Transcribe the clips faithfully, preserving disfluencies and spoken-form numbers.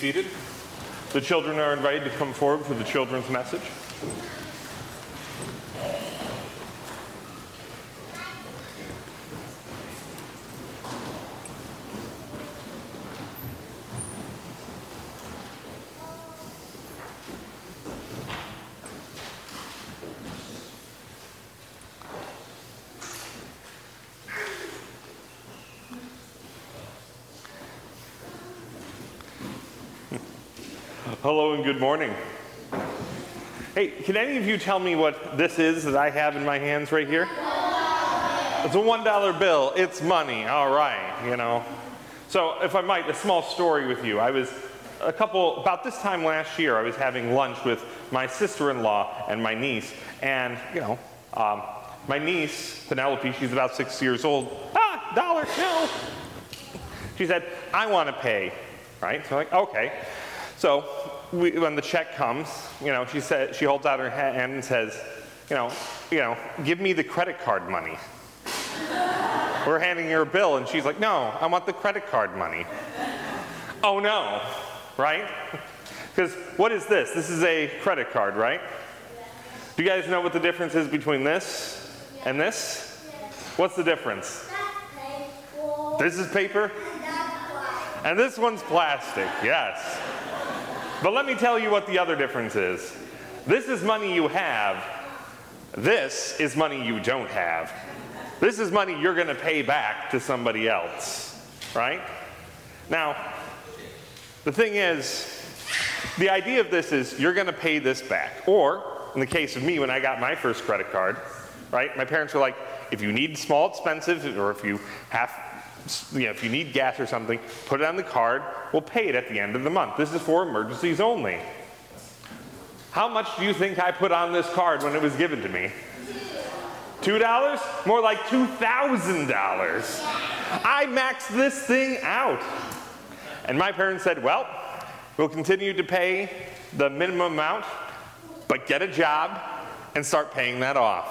Seated. The children are invited to come forward for the children's message. Hello and good morning. Hey, can any of you tell me what this is that I have in my hands right here? It's a one dollar bill. It's money. All right, you know. So if I might, a small story with you. I was a couple, about this time last year, I was having lunch with my sister-in-law and my niece. And, you know, um, my niece, Penelope, she's about six years old. Ah, dollar, no. She said, I want to pay, right? So I'm like, okay. So we, when the check comes, you know, she said, she holds out her hand and says, you know, you know, give me the credit card money. We're handing her a bill, and she's like, no, I want the credit card money. Oh no, right? Because what is this? This is a credit card, right? Do you guys know what the difference is between this and this? What's the difference? This is paper, and this one's plastic, yes. But let me tell you what the other difference is. This is money you have. This is money you don't have. This is money you're going to pay back to somebody else, right? Now, the thing is, the idea of this is you're going to pay this back. Or, in the case of me, when I got my first credit card, right, my parents were like, if you need small, expensive, or if you have You know, if you need gas or something, put it on the card, we'll pay it at the end of the month. This is for emergencies only. How much do you think I put on this card when it was given to me? Two dollars? More like two thousand dollars. I maxed this thing out. And my parents said, well, we'll continue to pay the minimum amount, but get a job and start paying that off.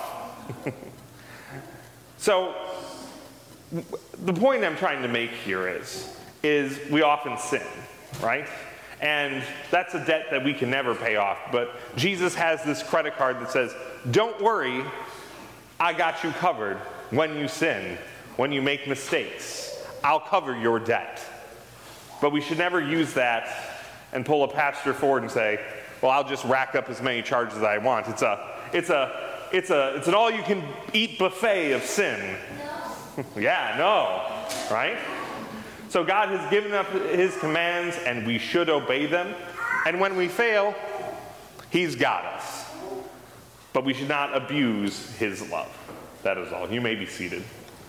So, the point I'm trying to make here is, is we often sin, right? And that's a debt that we can never pay off. But Jesus has this credit card that says, don't worry, I got you covered when you sin, when you make mistakes. I'll cover your debt. But we should never use that and pull a pastor forward and say, well, I'll just rack up as many charges as I want. It's a, it's a, it's a, it's an all-you-can-eat buffet of sin. Yeah, no, right? So God has given up his commands, and we should obey them. And when we fail, he's got us. But we should not abuse his love. That is all. You may be seated.